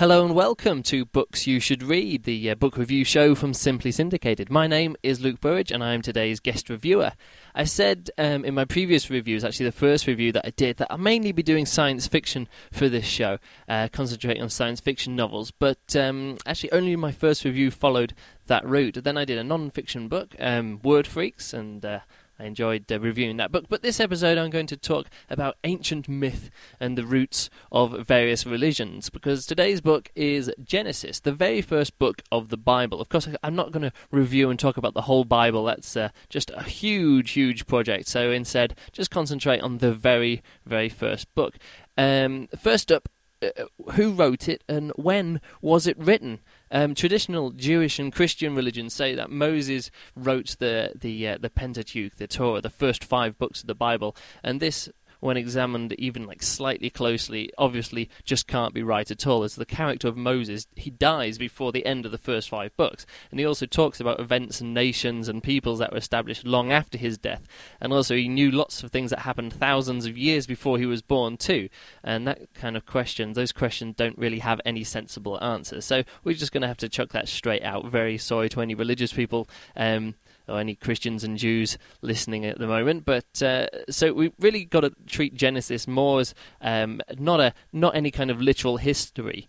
Hello and welcome to Books You Should Read, the book review show from Simply Syndicated. My name is Luke Burridge and I am today's guest reviewer. I said in my previous reviews, actually the first review that I did, that I'll mainly be doing science fiction for this show, concentrating on science fiction novels, but actually only my first review followed that route. Then I did a non-fiction book, Word Freaks, and I enjoyed reviewing that book. But this episode I'm going to talk about ancient myth and the roots of various religions, because today's book is Genesis, the very first book of the Bible. Of course, I'm not going to review and talk about the whole Bible. That's just a huge project. So instead, just concentrate on the very, very first book. First up, who wrote it and when was it written? Traditional Jewish and Christian religions say that Moses wrote the Pentateuch, the Torah, the first 5 books of the Bible, and this, when examined even slightly closely, obviously just can't be right at all, as the character of Moses, he dies before the end of the first 5 books, and he also talks about events and nations and peoples that were established long after his death, and also he knew lots of things that happened thousands of years before he was born too, and that kind of those questions don't really have any sensible answers, so we're just going to have to chuck that straight out. Very sorry to any religious people, or any Christians and Jews listening at the moment, but so we really got to treat Genesis more as not any kind of literal history,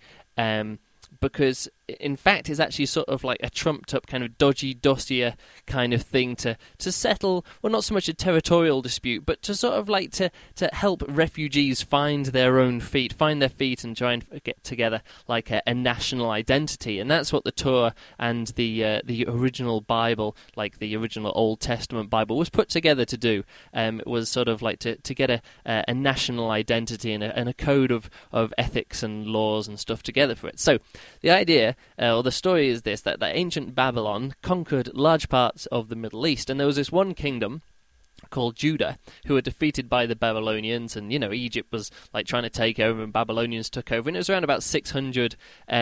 because in fact it's actually sort of like a trumped up kind of dodgy dossier kind of thing to settle, well, not so much a territorial dispute, but to sort of to help refugees find their feet and try and get together like a national identity. And that's what the Torah and the original Bible, like the original Old Testament Bible, was put together to do. It was sort of like to get a national identity and a code of ethics and laws and stuff together for it. So the idea, or the story is this, that ancient Babylon conquered large parts of the Middle East, and there was this one kingdom called Judah, who were defeated by the Babylonians, and Egypt was trying to take over, and Babylonians took over, and it was around about 600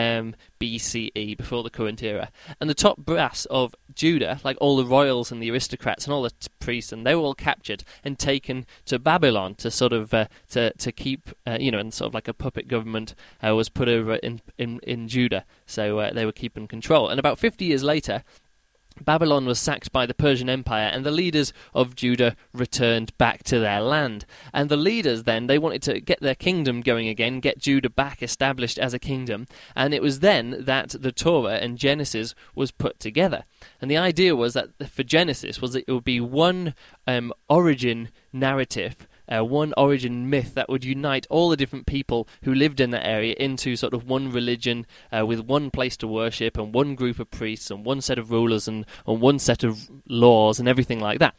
BCE, before the current era. And the top brass of Judah, like all the royals and the aristocrats and all the priests, and they were all captured and taken to Babylon to sort of to keep and sort of like a puppet government was put over in Judah, so they were keeping control. And about 50 years later, Babylon was sacked by the Persian Empire, and the leaders of Judah returned back to their land. And the leaders then, they wanted to get their kingdom going again, get Judah back established as a kingdom, and it was then that the Torah and Genesis was put together. And the idea was that for Genesis was that it would be one origin narrative, one origin myth that would unite all the different people who lived in that area into sort of one religion, with one place to worship and one group of priests and one set of rulers and one set of laws and everything like that.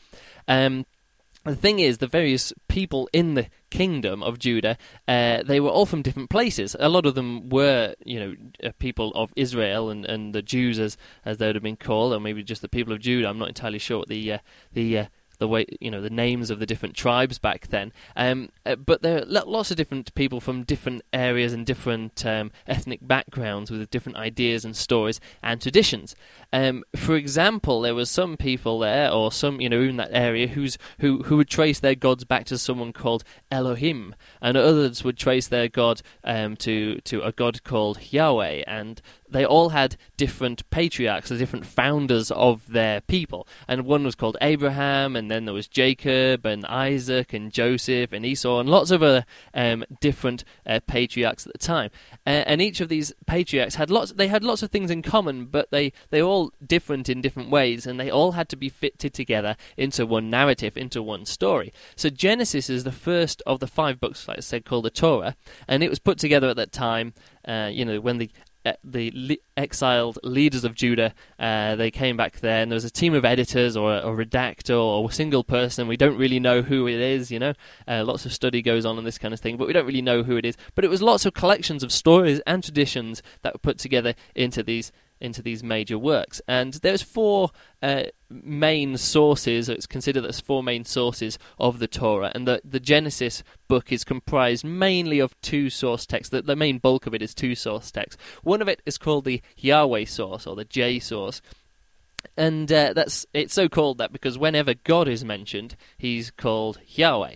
The thing is, the various people in the kingdom of Judah, they were all from different places. A lot of them were, people of Israel and the Jews, as they would have been called, or maybe just the people of Judah. I'm not entirely sure what the way, the names of the different tribes back then. But there are lots of different people from different areas and different ethnic backgrounds with different ideas and stories and traditions. For example, there was some people there, or some, in that area, who would trace their gods back to someone called Elohim, and others would trace their god to a god called Yahweh, and they all had different patriarchs, or different founders of their people. And one was called Abraham, and then there was Jacob, and Isaac, and Joseph, and Esau, and lots of other different patriarchs at the time. And each of these patriarchs had lots of things in common, but they all different in different ways, and they all had to be fitted together into one narrative, into one story. So Genesis is the first of the 5 books, like I said, called the Torah, and it was put together at that time, when the exiled leaders of Judah, they came back there, and there was a team of editors, or a redactor, or a single person. We don't really know who it is, lots of study goes on this kind of thing, but we don't really know who it is. But it was lots of collections of stories and traditions that were put together into these major works. And there's 4 main sources. It's considered there's 4 main sources of the Torah, and the Genesis book is comprised mainly of 2 source texts. The main bulk of it is 2 source texts. One of it is called the Yahweh source, or the J source, and it's so called that because whenever God is mentioned, he's called Yahweh.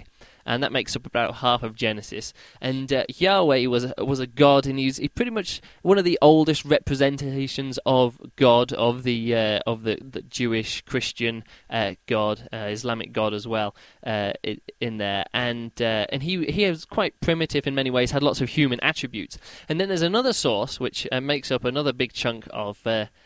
and that makes up about half of Genesis. And Yahweh was a god, and he's pretty much one of the oldest representations of God, of the Jewish Christian God, Islamic God as well, in there. And he is quite primitive in many ways, had lots of human attributes. And then there's another source which makes up another big chunk of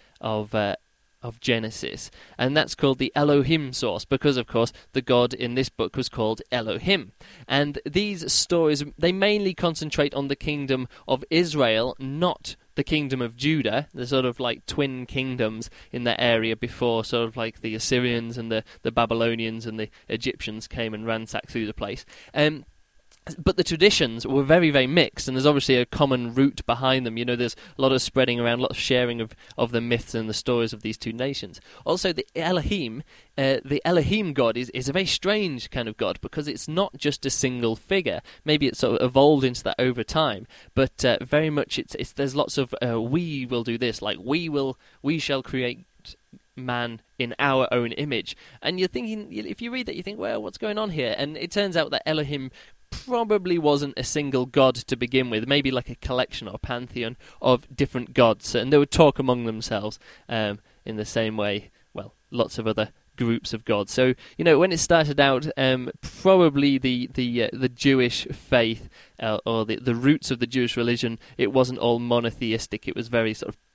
Genesis, and that's called the Elohim source, because of course the God in this book was called Elohim. And these stories, they mainly concentrate on the kingdom of Israel, not the kingdom of Judah, the sort of like twin kingdoms in that area before sort of like the Assyrians and the Babylonians and the Egyptians came and ransacked through the place. But the traditions were very, very mixed, and there's obviously a common root behind them. You know, there's a lot of spreading around, a lot of sharing of the myths and the stories of these two nations. Also, the Elohim God is a very strange kind of God, because it's not just a single figure. Maybe it's sort of evolved into that over time, but very much there's lots of we will do this, like we shall create man in our own image. And you're thinking, if you read that, you think, well, what's going on here? And it turns out that Elohim probably wasn't a single god to begin with, maybe like a collection or pantheon of different gods, and they would talk among themselves in the same way, well, lots of other groups of gods. So, you know, when it started out, probably the Jewish faith or the roots of the Jewish religion, it wasn't all monotheistic. It was very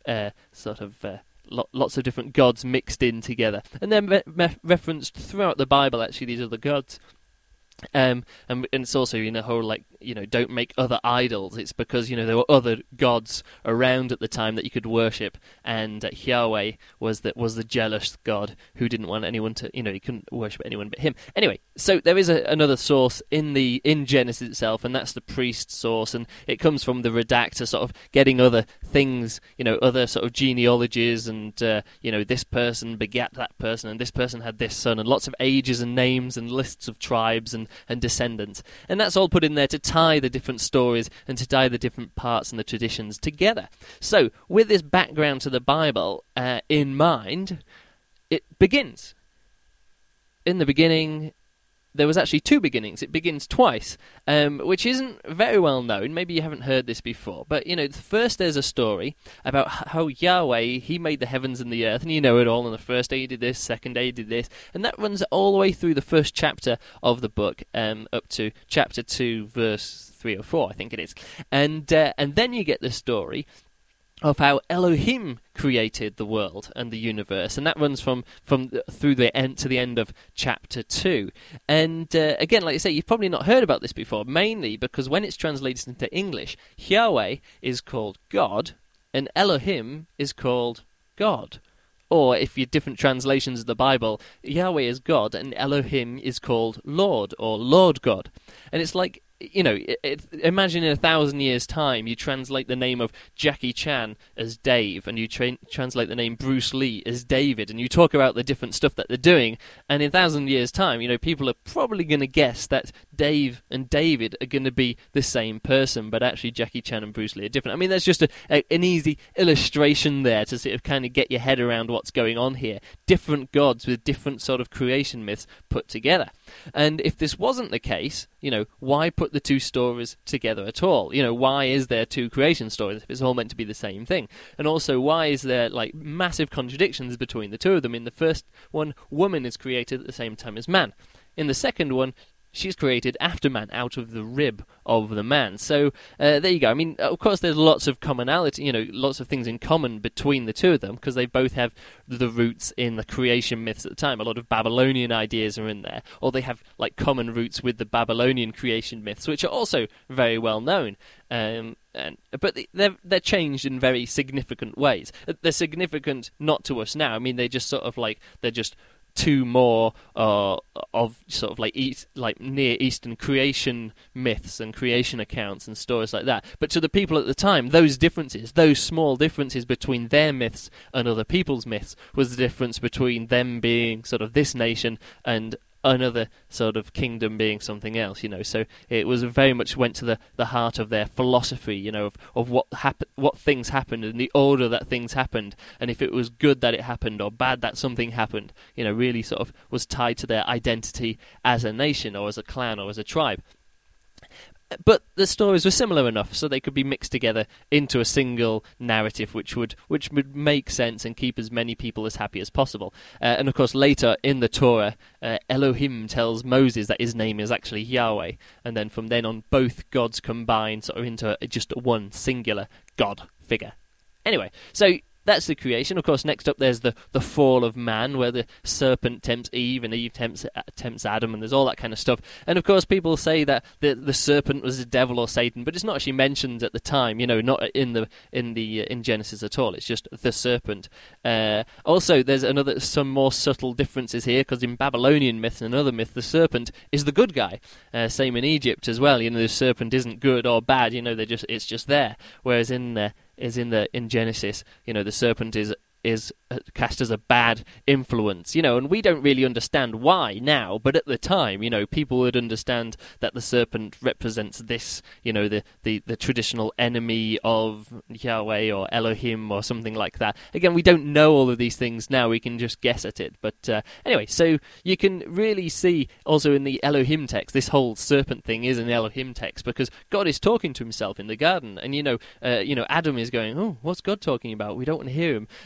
lots of different gods mixed in together, and they're referenced throughout the Bible. Actually, these other gods. And it's also, you know, whole, like, you know, don't make other idols. It's because, you know, there were other gods around at the time that you could worship, and Yahweh was the jealous God who didn't want anyone to, you know, he couldn't worship anyone but him. Anyway, so there is another source in Genesis itself, and that's the priest source, and it comes from the redactor, sort of getting other things, you know, other sort of genealogies, and you know, this person begat that person, and this person had this son, and lots of ages and names and lists of tribes and descendants, and that's all put in there to tie the different stories and to tie the different parts and the traditions together. So, with this background to the Bible in mind, it begins. In the beginning, there was actually two beginnings. It begins twice, which isn't very well known. Maybe you haven't heard this before. But, you know, first there's a story about how Yahweh, he made the heavens and the earth, and you know it all. On the first day he did this, second day he did this. And that runs all the way through the first chapter of the book, up to chapter 2, verse 3 or 4, I think it is. And then you get the story of how Elohim created the world and the universe, and that runs from through the end to the end of chapter 2. And again, like I say, you've probably not heard about this before, mainly because when it's translated into English, Yahweh is called God, and Elohim is called God. Or, if you're different translations of the Bible, Yahweh is God, and Elohim is called Lord, or Lord God. And it's like, you know, imagine in 1,000 years' time, you translate the name of Jackie Chan as Dave, and you translate the name Bruce Lee as David, and you talk about the different stuff that they're doing, and in 1,000 years' time, you know, people are probably going to guess that Dave and David are going to be the same person, but actually Jackie Chan and Bruce Lee are different. I mean, that's just an easy illustration there to sort of kind of get your head around what's going on here. Different gods with different sort of creation myths put together. And if this wasn't the case, you know, why put the two stories together at all? You know, why is there two creation stories if it's all meant to be the same thing? And also, why is there, like, massive contradictions between the two of them? In the first one, woman is created at the same time as man. In the second one, she's created after man, out of the rib of the man. So there you go. I mean, of course, there's lots of commonality, you know, lots of things in common between the two of them, because they both have the roots in the creation myths at the time. A lot of Babylonian ideas are in there, or they have like common roots with the Babylonian creation myths, which are also very well known. But they're changed in very significant ways. They're significant not to us now. I mean, they just sort of like, they're just two more of sort of like Near Eastern creation myths and creation accounts and stories like that. But to the people at the time, those differences, those small differences between their myths and other people's myths, was the difference between them being sort of this nation and another sort of kingdom being something else, So it was very much went to the heart of their philosophy, of what things happened and the order that things happened, and if it was good that it happened or bad that something happened, really sort of was tied to their identity as a nation or as a clan or as a tribe. But the stories were similar enough, so they could be mixed together into a single narrative, which would make sense and keep as many people as happy as possible. And of course, later in the Torah, Elohim tells Moses that his name is actually Yahweh, and then from then on, both gods combine sort of into just one singular God figure. Anyway, so that's the creation. Of course, next up there's the fall of man, where the serpent tempts Eve and Eve tempts Adam, and there's all that kind of stuff. And of course, people say that the serpent was the devil or Satan, but it's not actually mentioned at the time. Not in Genesis at all. It's just the serpent. Also, there's some more subtle differences here, because in Babylonian myth and another myth, the serpent is the good guy. Same in Egypt as well. The serpent isn't good or bad. It's just there. Whereas in Genesis, the serpent is cast as a bad influence, and we don't really understand why now, but at the time, people would understand that the serpent represents this, the traditional enemy of Yahweh or Elohim or something like that. Again, we don't know all of these things now, we can just guess at it, but anyway, so you can really see also in the Elohim text, this whole serpent thing is an Elohim text, because God is talking to himself in the garden, and Adam is going, oh, what's God talking about? We don't want to hear him,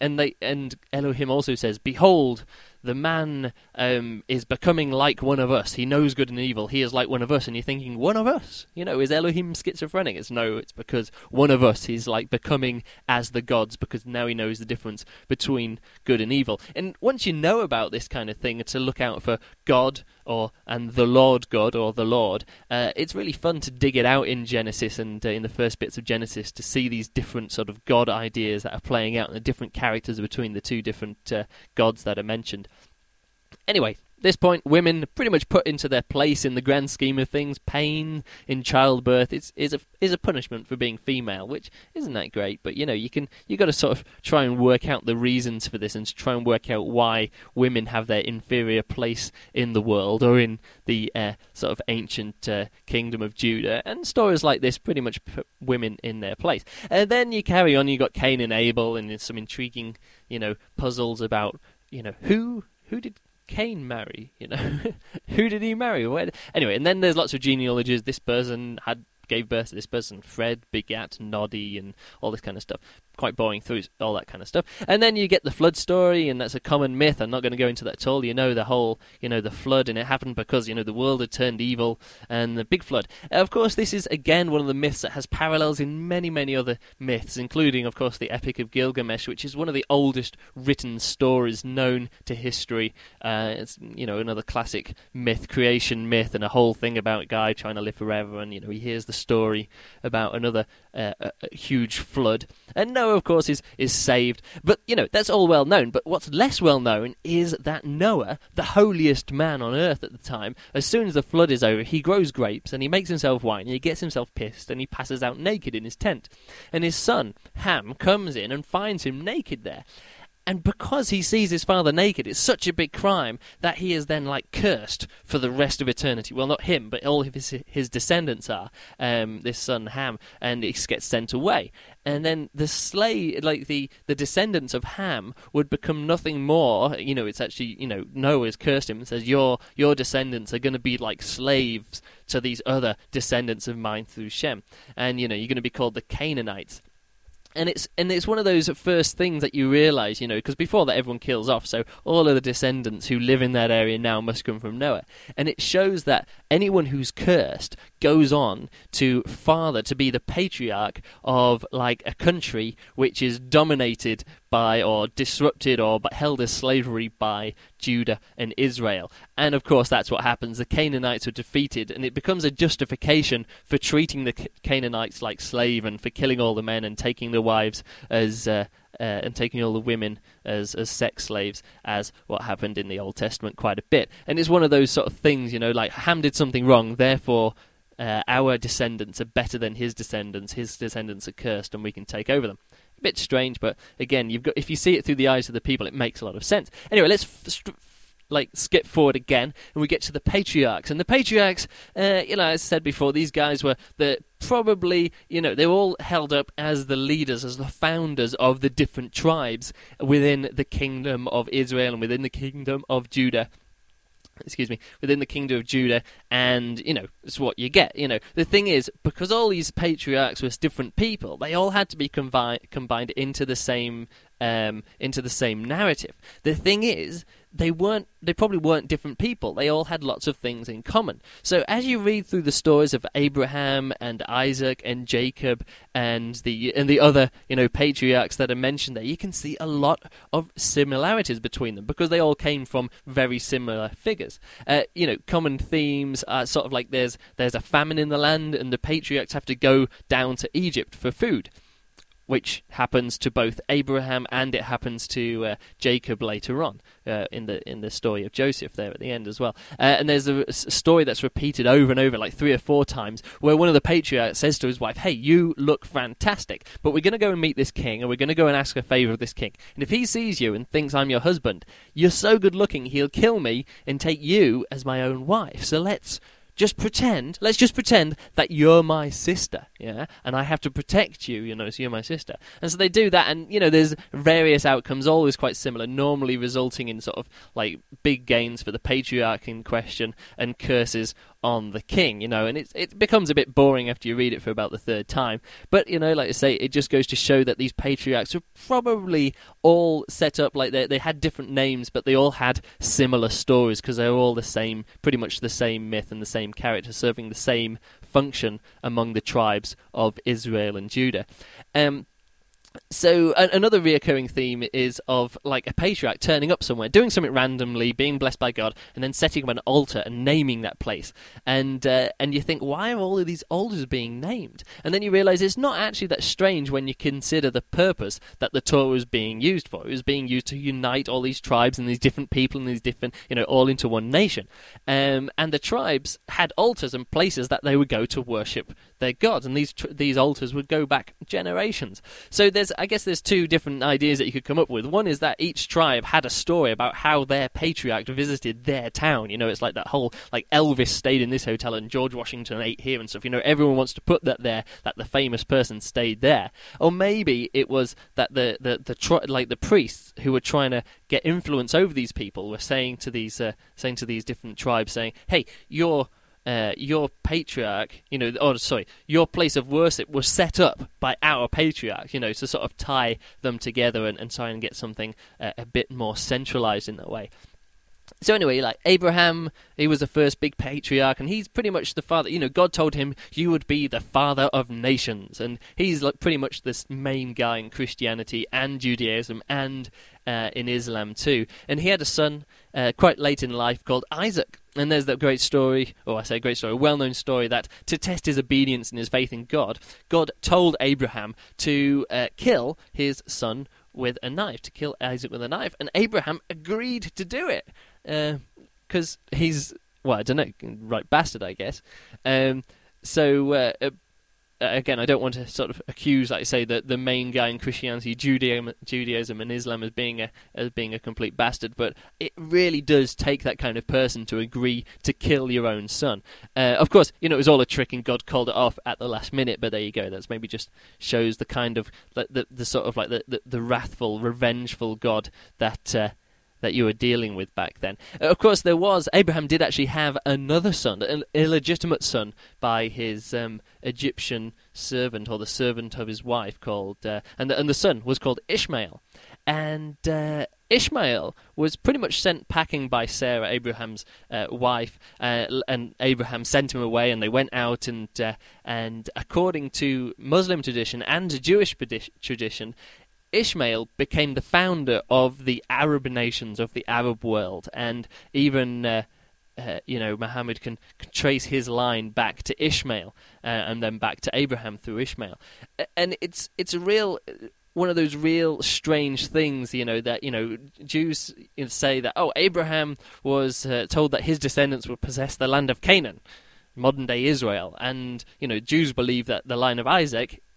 and Elohim also says, behold, the man is becoming like one of us. He knows good and evil. He is like one of us. And you're thinking, one of us? Is Elohim schizophrenic? It's because one of us. He's like becoming as the gods, because now he knows the difference between good and evil. And once you know about this kind of thing, to look out for God and the Lord God or the Lord, it's really fun to dig it out in Genesis and in the first bits of Genesis to see these different sort of God ideas that are playing out and the different characters between the two different gods that are mentioned. Anyway, at this point, women pretty much put into their place in the grand scheme of things. Pain in childbirth is a punishment for being female, which isn't that great. But you got to sort of try and work out the reasons for this, and to try and work out why women have their inferior place in the world or in the sort of ancient kingdom of Judah. And stories like this pretty much put women in their place. And then you carry on. You got Cain and Abel, and there's some intriguing puzzles about who did Cain marry? Who did he marry? Anyway, and then there's lots of genealogies. This person gave birth to this person. Fred begat Noddy, and all this kind of stuff. Quite boring through all that kind of stuff. And then you get the flood story, and that's a common myth. I'm not going to go into that at all. The whole, the flood, and it happened because, the world had turned evil, and the big flood. Of course, this is, again, one of the myths that has parallels in many, many other myths, including, of course, the Epic of Gilgamesh, which is one of the oldest written stories known to history. It's, another classic myth, creation myth, and a whole thing about a guy trying to live forever, and, he hears the story about another huge flood. And Noah, of course, is saved. But, that's all well known. But what's less well known is that Noah, the holiest man on earth at the time, as soon as the flood is over, he grows grapes and he makes himself wine and he gets himself pissed and he passes out naked in his tent. And his son, Ham, comes in and finds him naked there. And because he sees his father naked, it's such a big crime that he is then cursed for the rest of eternity. Well, not him, but all of his descendants are. This son Ham, and he gets sent away. And then the the descendants of Ham would become nothing more. It's actually Noah's cursed him and says your descendants are going to be like slaves to these other descendants of mine through Shem, and you're going to be called the Canaanites. And it's one of those first things that you realise, because before that everyone kills off, so all of the descendants who live in that area now must come from Noah. And it shows that anyone who's cursed goes on to be the patriarch of a country which is dominated by or disrupted or held as slavery by Judah and Israel. And of course that's what happens. The Canaanites are defeated, and it becomes a justification for treating the Canaanites like slave and for killing all the men and taking the wives as and taking all the women as sex slaves, as what happened in the Old Testament quite a bit. And it's one of those sort of things, Ham did something wrong, therefore our descendants are better than his descendants are cursed and we can take over them. A bit strange, but again, if you see it through the eyes of the people, it makes a lot of sense. Anyway, let's skip forward again, and we get to the patriarchs. And the patriarchs, as I said before, these guys were probably, they were all held up as the leaders, as the founders of the different tribes within the kingdom of Israel and within the kingdom of Judah. Within the kingdom of Judah, and, it's what you get. The thing is, because all these patriarchs were different people, they all had to be combined into the same narrative. The thing is, they probably weren't different people. They all had lots of things in common. So as you read through the stories of Abraham and Isaac and Jacob and the other, patriarchs that are mentioned there, you can see a lot of similarities between them because they all came from very similar figures. Common themes are sort of like there's a famine in the land and the patriarchs have to go down to Egypt for food, which happens to both Abraham and it happens to Jacob later on in the story of Joseph there at the end as well. And there's a story that's repeated over and over, like 3 or 4 times, where one of the patriarchs says to his wife, "Hey, you look fantastic, but we're going to go and meet this king, and we're going to go and ask a favour of this king. And if he sees you and thinks I'm your husband, you're so good looking, he'll kill me and take you as my own wife. So let's just pretend that you're my sister, yeah, and I have to protect you, so you're my sister." And so they do that, and, there's various outcomes, always quite similar, normally resulting in sort of, like, big gains for the patriarch in question and curses on the king, and it becomes a bit boring after you read it for about the 3rd time. But, like I say, it just goes to show that these patriarchs were probably all set up like they had different names, but they all had similar stories because they were all the same, pretty much the same myth and the same character serving the same function among the tribes of Israel and Judah. So another reoccurring theme is of, like, a patriarch turning up somewhere, doing something randomly, being blessed by God, and then setting up an altar and naming that place. And you think, why are all of these altars being named? And then you realise it's not actually that strange when you consider the purpose that the Torah was being used for. It was being used to unite all these tribes and these different people and these different, all into one nation. And the tribes had altars and places that they would go to worship their gods, and these altars would go back generations. So I guess there's 2 different ideas that you could come up with. One is that each tribe had a story about how their patriarch visited their town. It's like that whole, like, Elvis stayed in this hotel and George Washington ate here and stuff. Everyone wants to put that there, that the famous person stayed there. Or maybe it was that the priests who were trying to get influence over these people were saying to these different tribes, saying, "Hey, your patriarch, your place of worship was set up by our patriarch, to sort of tie them together and try and get something a bit more centralized in that way." So anyway, like Abraham, he was the first big patriarch, and he's pretty much the father. God told him, "You would be the father of nations," and he's like pretty much this main guy in Christianity and Judaism and in Islam too. And he had a son quite late in life called Isaac. And there's that great story, well-known story, that to test his obedience and his faith in God, God told Abraham to kill his son with a knife, to kill Isaac with a knife. And Abraham agreed to do it because he's, I don't know, right bastard, I guess. Again, I don't want to sort of accuse, like I say, the main guy in Christianity, Judaism and Islam as being a complete bastard, but it really does take that kind of person to agree to kill your own son. Of course, it was all a trick, and God called it off at the last minute. But there you go. That's maybe just shows the kind of the sort of like the wrathful, revengeful God that you were dealing with back then. Of course, Abraham did actually have another son, an illegitimate son, by his Egyptian servant, or the servant of his wife, called, and the son was called Ishmael. And Ishmael was pretty much sent packing by Sarah, Abraham's wife, and Abraham sent him away, and they went out, and according to Muslim tradition and Jewish tradition, Ishmael became the founder of the Arab nations, of the Arab world, and even Muhammad can trace his line back to Ishmael, and then back to Abraham through Ishmael. And it's a real one of those real strange things, that Jews say that Abraham was told that his descendants would possess the land of Canaan, modern day Israel, and Jews believe that the line of Isaac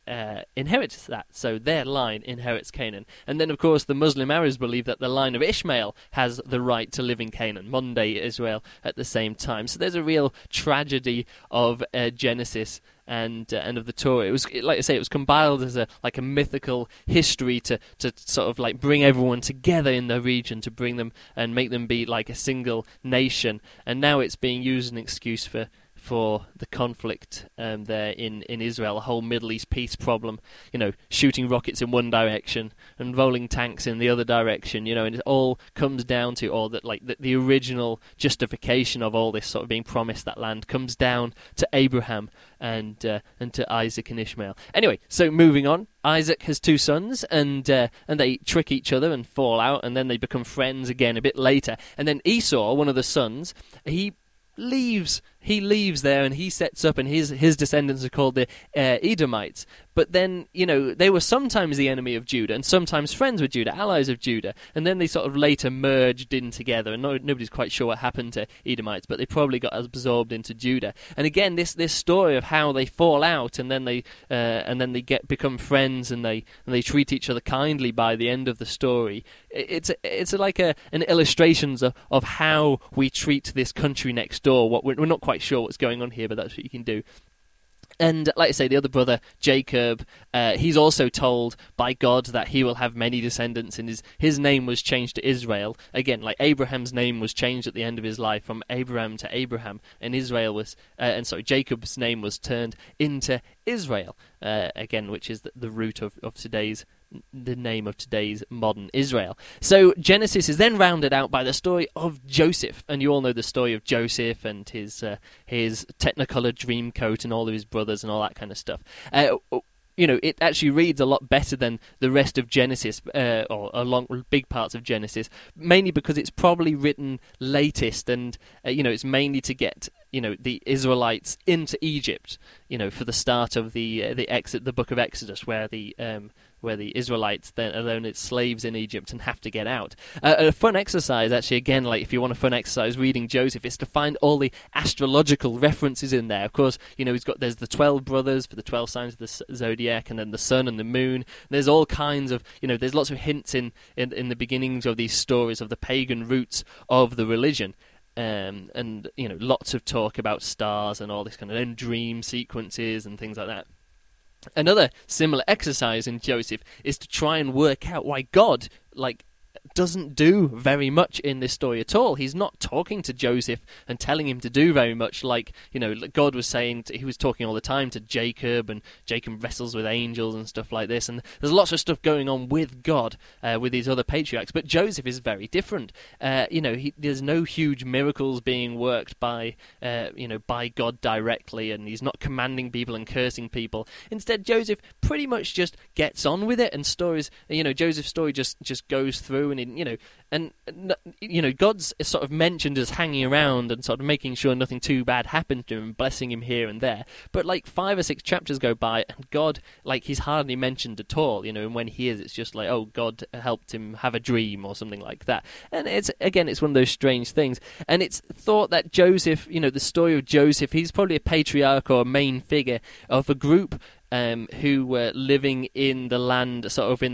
inherits that. So their line inherits Canaan. And then, of course, the Muslim Arabs believe that the line of Ishmael has the right to live in Canaan, modern-day Israel, at the same time. So there's a real tragedy of Genesis and of the Torah. It was, like I say, it was compiled as a mythical history to sort of like bring everyone together in the region, to bring them and make them be like a single nation. And now it's being used as an excuse for the conflict there in Israel, a whole Middle East peace problem, shooting rockets in one direction and rolling tanks in the other direction, and it all comes down to the original justification of all this sort of being promised that land comes down to Abraham and to Isaac and Ishmael. Anyway, so moving on, Isaac has two sons, and they trick each other and fall out, and then they become friends again a bit later. And then Esau, one of the sons, he leaves there, and he sets up, and his descendants are called the Edomites. But then, they were sometimes the enemy of Judah and sometimes friends with Judah, allies of Judah, and then they sort of later merged in together, and nobody's quite sure what happened to Edomites, but they probably got absorbed into Judah. And again, this story of how they fall out, and then they become friends, and they treat each other kindly by the end of the story. It's like an illustration of how we treat this country next door. We're not quite sure what's going on here, but that's what you can do. And like I say, the other brother, Jacob, he's also told by God that he will have many descendants, and his name was changed to Israel. Again, like Abraham's name was changed at the end of his life from Abraham to Abraham, and Jacob's name was turned into Israel, again, which is the root of the name of today's modern Israel. So Genesis is then rounded out by the story of Joseph, and you all know the story of Joseph and his Technicolor dream coat and all of his brothers and all that kind of stuff. It actually reads a lot better than the rest of Genesis, or along big parts of Genesis, mainly because it's probably written latest, and it's mainly to get the Israelites into Egypt, for the start of the book of Exodus, where the Israelites then are known as slaves in Egypt and have to get out. A fun exercise, actually, again, like if you want a fun exercise reading Joseph, is to find all the astrological references in there. Of course, there's the 12 brothers for the 12 signs of the zodiac, and then the sun and the moon. There's all kinds of, there's lots of hints in the beginnings of these stories of the pagan roots of the religion. And lots of talk about stars and all this kind of, and dream sequences and things like that. Another similar exercise in Joseph is to try and work out why God, doesn't do very much in this story at all. He's not talking to Joseph and telling him to do very much, like God was saying. He was talking all the time to Jacob, and Jacob wrestles with angels and stuff like this, and there's lots of stuff going on with God, with these other patriarchs. But Joseph is very different. There's no huge miracles being worked by God directly, and he's not commanding people and cursing people. Instead, Joseph pretty much just gets on with it, and Joseph's story just goes through. And God's sort of mentioned as hanging around and sort of making sure nothing too bad happens to him and blessing him here and there. But 5 or 6 chapters go by, and God, he's hardly mentioned at all, and when he is, it's just like, oh, God helped him have a dream or something like that. And it's one of those strange things. And it's thought that Joseph, the story of Joseph, he's probably a patriarch or a main figure of a group who were living in the land,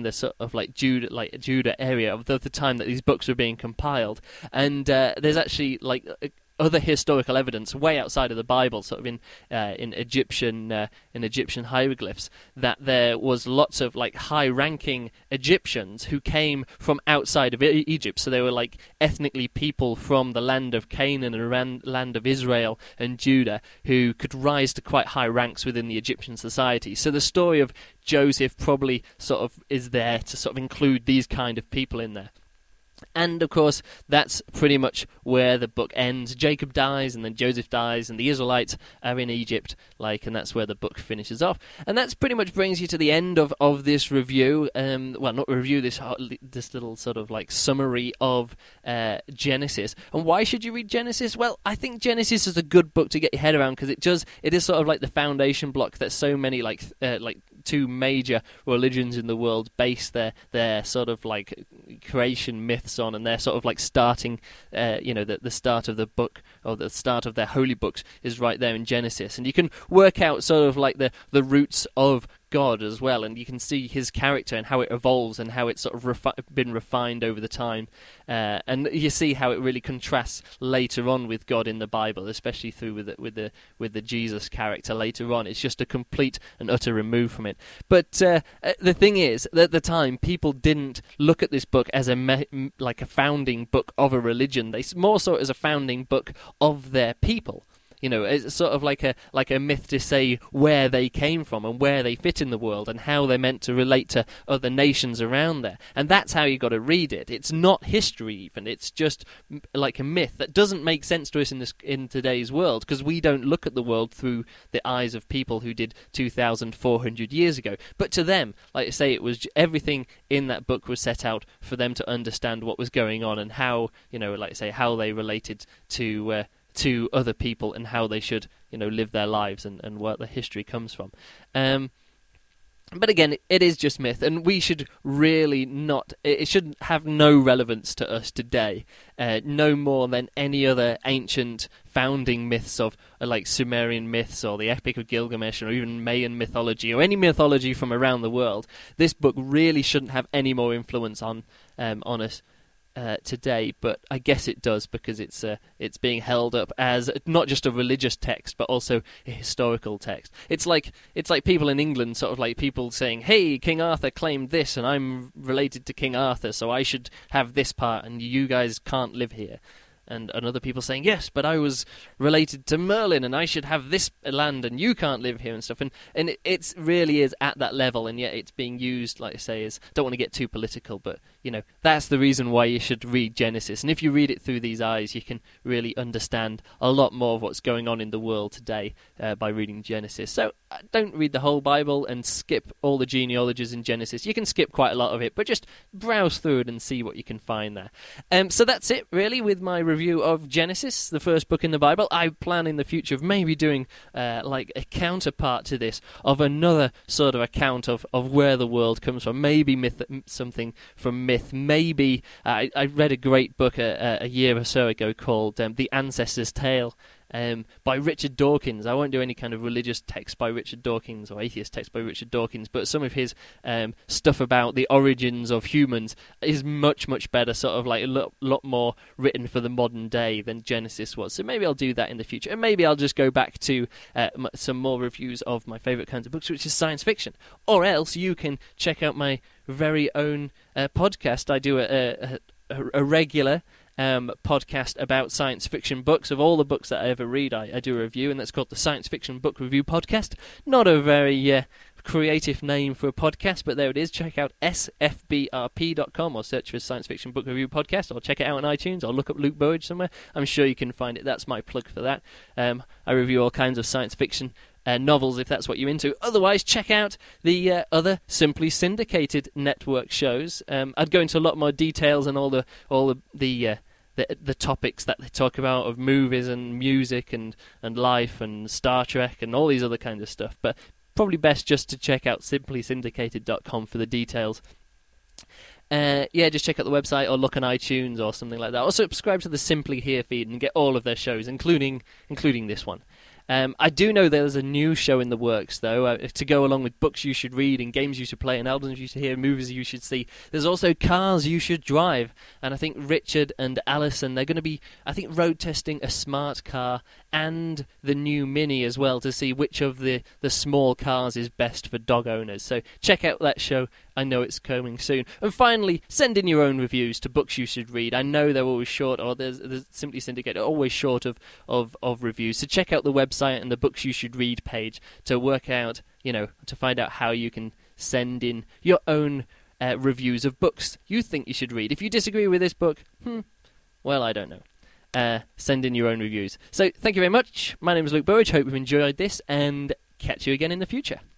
Judah area of the time that these books were being compiled. And there's actually other historical evidence way outside of the Bible, sort of in Egyptian hieroglyphs, that there was lots of high-ranking Egyptians who came from outside of Egypt. So they were ethnically people from the land of Canaan and land of Israel and Judah who could rise to quite high ranks within the Egyptian society. So the story of Joseph probably sort of is there to sort of include these kind of people in there. And, of course, that's pretty much where the book ends. Jacob dies, and then Joseph dies, and the Israelites are in Egypt, and that's where the book finishes off. And that's pretty much brings you to the end of this review. Not review, this little sort of, summary of Genesis. And why should you read Genesis? Well, I think Genesis is a good book to get your head around, because it is sort of the foundation block that so many, two major religions in the world base their sort of creation myths on, and they're sort of starting, the start of the book, or the start of their holy books is right there in Genesis, and you can work out sort of the roots of God as well, and you can see his character and how it evolves and how it's sort of been refined over the time, and you see how it really contrasts later on with God in the Bible, especially through with the Jesus character later on. It's just a complete and utter remove from it. But the thing is, at the time, people didn't look at this book as like a founding book of a religion. They more saw it as a founding book of their people. You know, it's sort of like a myth to say where they came from and where they fit in the world and how they're meant to relate to other nations around there. And that's how you got to read it. It's not history even. It's just like a myth that doesn't make sense to us in today's world, because we don't look at the world through the eyes of people who did 2,400 years ago. But to them, like I say, it was everything in that book was set out for them to understand what was going on and how, you know, like I say, how they related to other people and how they should, you know, live their lives and where the history comes from. But again, it is just myth, and we should really not... It should have no relevance to us today, no more than any other ancient founding myths of, like Sumerian myths or the Epic of Gilgamesh or even Mayan mythology or any mythology from around the world. This book really shouldn't have any more influence on us today, but I guess it does, because it's being held up as not just a religious text but also a historical text. It's like people in England, sort of like people saying, "Hey, King Arthur claimed this, and I'm related to King Arthur, so I should have this part, and you guys can't live here." And other people saying, "Yes, but I was related to Merlin, and I should have this land, and you can't live here," and stuff. And it really is at that level, and yet it's being used, like I say, as... Don't want to get too political, but, you know, that's the reason why you should read Genesis. And if you read it through these eyes, you can really understand a lot more of what's going on in the world today by reading Genesis. So don't read the whole Bible and skip all the genealogies in Genesis. You can skip quite a lot of it, but just browse through it and see what you can find there. So that's it, really, with my review of Genesis, the first book in the Bible. I plan in the future of maybe doing like a counterpart to this, of another sort of account of where the world comes from. Maybe something from myth. Maybe I read a great book a year or so ago called The Ancestor's Tale, by Richard Dawkins. I won't do any kind of religious text by Richard Dawkins or atheist text by Richard Dawkins, but some of his stuff about the origins of humans is much, much better, sort of like a lot more written for the modern day than Genesis was. So maybe I'll do that in the future, and maybe I'll just go back to some more reviews of my favourite kinds of books, which is science fiction. Or else you can check out my very own podcast. I do a regular podcast about science fiction books. Of all the books that I ever read, I do a review, and that's called the Science Fiction Book Review Podcast. Not a very creative name for a podcast, but there it is. Check out sfbrp.com or search for Science Fiction Book Review Podcast, or check it out on iTunes, or look up Luke Burridge somewhere. I'm sure you can find it. That's my plug for that. I review all kinds of science fiction novels, if that's what you're into. Otherwise, check out the other Simply Syndicated network shows. I'd go into a lot more details on all the topics that they talk about of movies and music and life and Star Trek and all these other kinds of stuff. But probably best just to check out simplysyndicated.com for the details. Just check out the website or look on iTunes or something like that. Or subscribe to the Simply Here feed and get all of their shows, including this one. I do know there's a new show in the works, though, to go along with books you should read and games you should play and albums you should hear, movies you should see. There's also cars you should drive, and I think Richard and Alison, they're going to be, I think, road testing a smart car and the new Mini as well, to see which of the small cars is best for dog owners. So check out that show. I know it's coming soon. And finally, send in your own reviews to books you should read. I know they're always short, or there's Simply Syndicated, always short of reviews. So check out the website and the books you should read page to work out, to find out how you can send in your own reviews of books you think you should read. If you disagree with this book, well, I don't know. Send in your own reviews. So thank you very much. My name is Luke Burridge. Hope you've enjoyed this, and catch you again in the future.